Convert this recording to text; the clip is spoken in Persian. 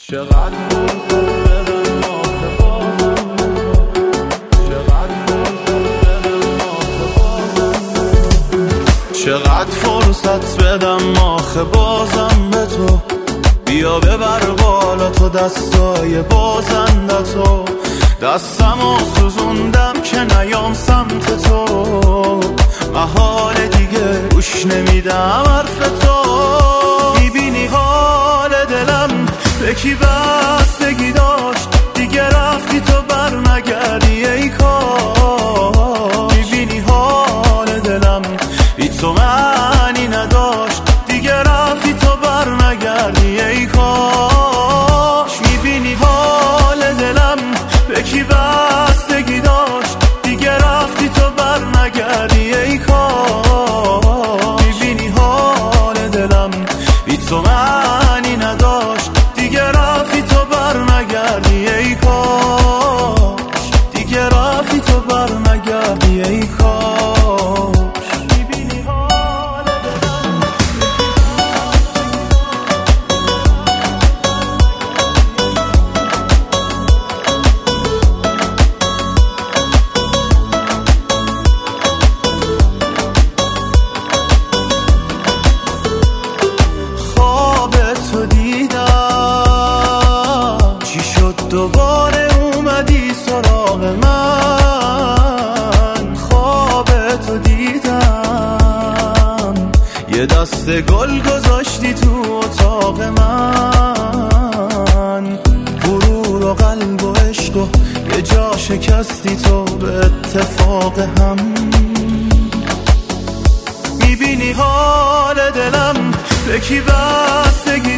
چقدر فرصت بدم آخه بازم چقدر فرصت بدم آخه بازم به تو بیا ببر بالا تو دستای بازندتو دستمو سوزوندم که نیام سمت تو محال دیگه گوش نمیدم حرف تو میبینی حال دلم به کی بستگی داشت دیگه رفتی تو بر نگردی ای کاش میبینی حال دلم بی تو معنی نداشت دیگه رفتی تو بر نگردی ای کاش میبینی حال دلم به کی بستگی داشت دیگه رفتی تو بر نگردی ای کاش میبینی حال دلم بی تو معنی نداشت دیگه رفتی تو بر نگردی ای کاش دیگه رفتی تو بر نگردی ای کاش میبینی حال دلم خواب تو دیدم چی شد دوباره اومدی سراغ من خواب تو دیدم یه دست گل گذاشتی تو اتاق من غرور و قلب و عشق و یه جا شکستی تو به اتفاق هم میبینی حال دلم به کی بستگی